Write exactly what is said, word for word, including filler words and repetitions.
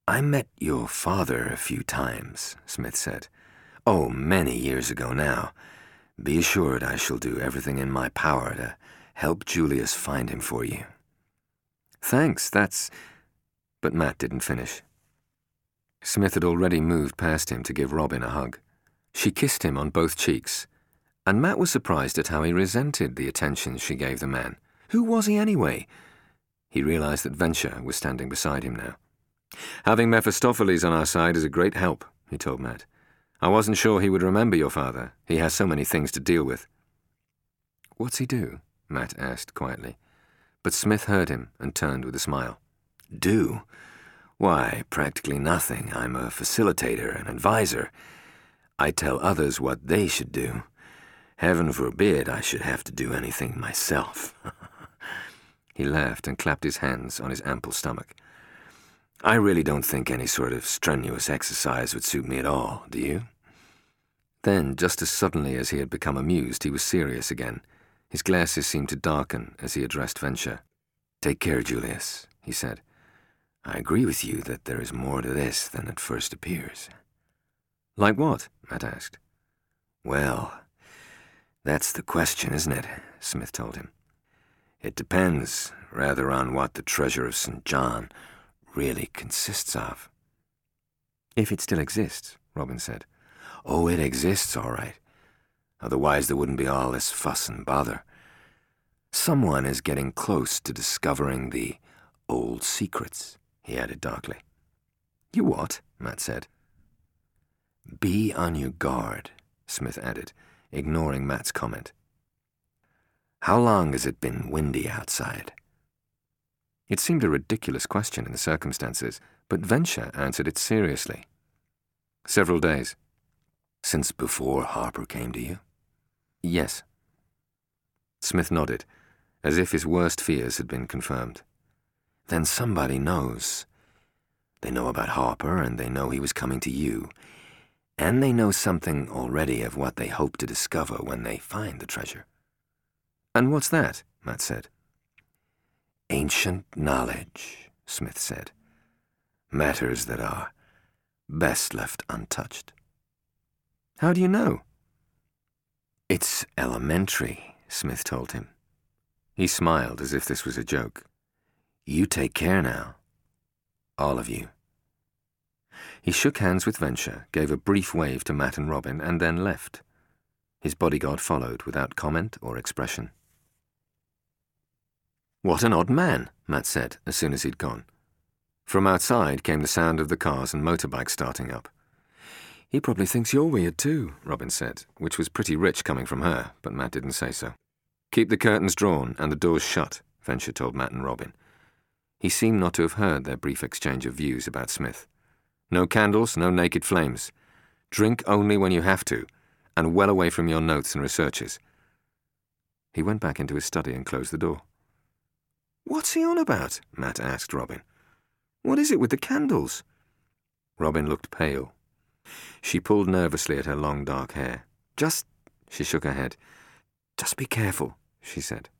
I met your father a few times, Smith said. Oh, many years ago now. Be assured I shall do everything in my power to help Julius find him for you. Thanks, that's... But Matt didn't finish. Smith had already moved past him to give Robin a hug. She kissed him on both cheeks, and Matt was surprised at how he resented the attention she gave the man. Who was he anyway? He realized that Venture was standing beside him now. Having Mephistopheles on our side is a great help, he told Matt. I wasn't sure he would remember your father. He has so many things to deal with. What's he do? Matt asked quietly. But Smith heard him and turned with a smile. Do? Why, practically nothing. I'm a facilitator, an advisor. I tell others what they should do. Heaven forbid I should have to do anything myself. He laughed and clapped his hands on his ample stomach. I really don't think any sort of strenuous exercise would suit me at all, do you? Then, just as suddenly as he had become amused, he was serious again. His glasses seemed to darken as he addressed Venture. Take care, Julius, he said. I agree with you that there is more to this than at first appears. Like what? Matt asked. Well, that's the question, isn't it? Smith told him. It depends rather on what the treasure of Saint John really consists of. If it still exists, Robin said. Oh, it exists, all right. Otherwise there wouldn't be all this fuss and bother. Someone is getting close to discovering the old secrets, he added darkly. You what? Matt said. Be on your guard, Smith added, ignoring Matt's comment. How long has it been windy outside? It seemed a ridiculous question in the circumstances, but Venture answered it seriously. Several days. Since before Harper came to you? Yes. Smith nodded, as if his worst fears had been confirmed. Then somebody knows. They know about Harper, and they know he was coming to you. And they know something already of what they hope to discover when they find the treasure. And what's that? Matt said. Ancient knowledge, Smith said. Matters that are best left untouched. How do you know? It's elementary, Smith told him. He smiled as if this was a joke. You take care now. All of you. He shook hands with Venture, gave a brief wave to Matt and Robin, and then left. His bodyguard followed without comment or expression. What an odd man, Matt said as soon as he'd gone. From outside came the sound of the cars and motorbikes starting up. He probably thinks you're weird too, Robin said, which was pretty rich coming from her, but Matt didn't say so. Keep the curtains drawn and the doors shut, Venture told Matt and Robin. He seemed not to have heard their brief exchange of views about Smith. No candles, no naked flames. Drink only when you have to, and well away from your notes and researches. He went back into his study and closed the door. What's he on about? Matt asked Robin. What is it with the candles? Robin looked pale. She pulled nervously at her long dark hair. Just, she shook her head. Just be careful, she said.